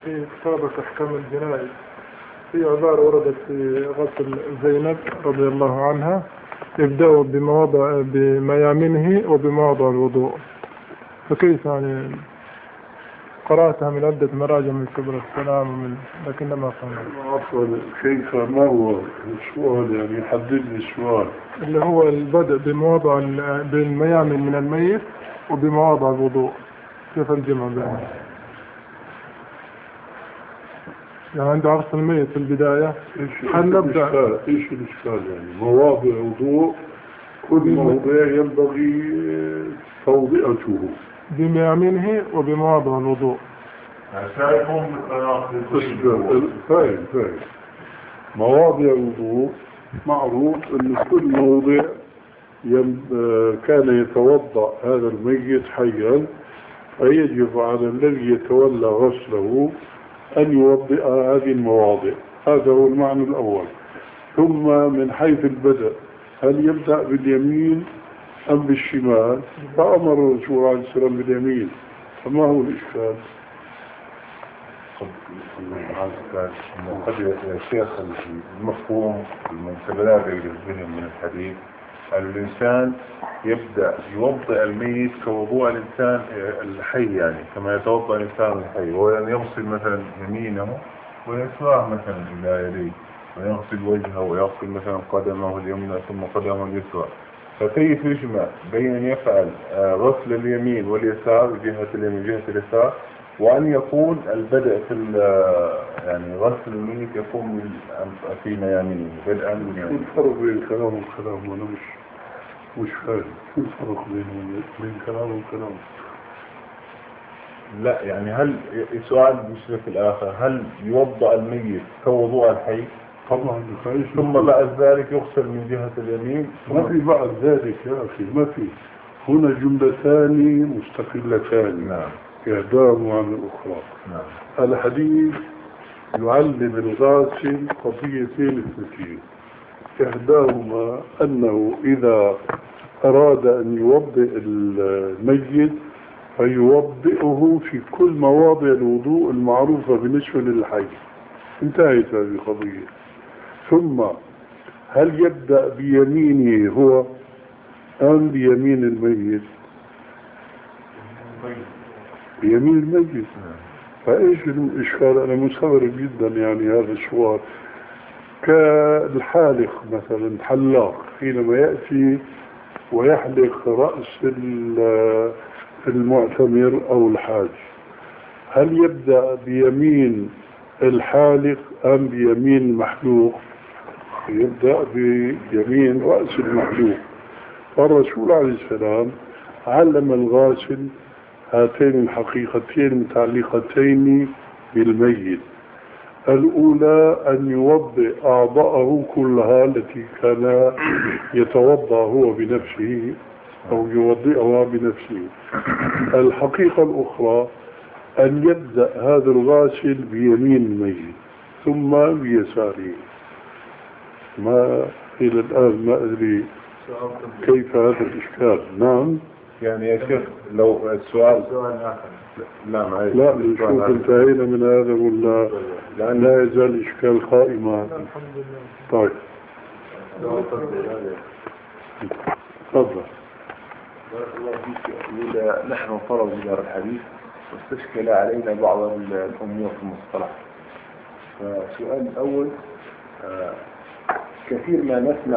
في كتابة أحكام الجنائز في عبارة وردت في غسل زينب رضي الله عنها، يبدأ بميامنه وبمواضع الوضوء. فكيف يعني؟ قرأتها من عدة مراجع من كبر السلام لكن ما فهمت. عفوا، كيف؟ ما هو السؤال؟ يعني يحدد لي السؤال. اللي هو البدء بمواضع بالميامن من الميت وبمواضع الوضوء، كيف الجمع بينهم؟ يعني عند عرس الميت في البداية هل نبدأ؟ ايش الإشكال يعني؟ مواضع وضوء، كل موضع ينبغي توضئته بميامنه وبمواضع الوضوء. فاهم. مواضع الوضوء معروف أن كل موضع كان يتوضأ هذا الميت حيا، فيجب على الذي يتولى غسله أن يوضئ هذه المواضع. هذا هو المعنى الأول. ثم من حيث البدء، هل يبدأ باليمين أم بالشمال؟ فأمر الرسول عليه السلام باليمين، فما هو الإشكال؟ قد يا شيخ المفهوم المتبادر للذهن من الحديث الإنسان يبدأ يوضئ الميت كوضوء الإنسان الحي، يعني كما يتوضأ الإنسان الحي، وأن يغسل مثلا يمينه ويسراه مثلا إلى يديه، ويغسل وجهه ويغسل مثلا قدمه اليمنى ثم قدمه اليسرى. فكيف يجمع بين أن يفعل غسل اليمين واليسار، جهة اليمين جهة اليسار، وأن يكون البدء في يعني غسل الميت يكون في ميامنه بدءا من شو الفرق بين كلام وكلام؟ وأنا مش فاهم شو الفرق بين كلام وكلام. لا يعني هل سؤال بشكل الآخر، هل يوضأ الميت كوضوء الحي؟ طبعا. ثم بعد ذلك يغسل من جهة اليمين؟ ما في بعد ذلك يا أخي، ما في. هنا جملتان مستقلتان. نعم. إحداهما عن الأخرى. نعم. الحديث يعلم الغاسل قضيتين اثنتين، إحداهما أنه إذا أراد أن يوضئ الميت فيوضئه في كل مواضع الوضوء المعروفة بالنسبة للحي. انتهت هذه القضية. ثم هل يبدأ بيمينه هو أم بيمين الميت؟ بيمين الميت. فإيش الإشكال؟ أنا مستغرب جدا يعني هذا السؤال. كالحالق مثلا، حلاق حينما يأتي ويحلق رأس المعتمر أو الحاج، هل يبدأ بيمين الحالق أم بيمين المحلوق؟ يبدأ بيمين رأس المحلوق. والرسول عليه السلام علم الغاسل هاتين الحقيقتين المتعلقتين بالميت. الأولى أن يوضئ أعضاءه كلها التي كان يتوضأ هو بنفسه أو يوضئها بنفسه. الحقيقة الأخرى أن يبدأ هذا الغاسل بيمين الميت ثم بيساره. ما إلى الآن ما أدري كيف هذا الإشكال. نعم. يعني يا شيخ لو السؤال لا نشوف انتهينا من هذا ولا لا يزال الإشكال قائما؟ طيب تفضل. نحن طلب دار الحديث واستشكل علينا بعض الأمور في المصطلح. فالسؤال الأول، كثير ما نسمع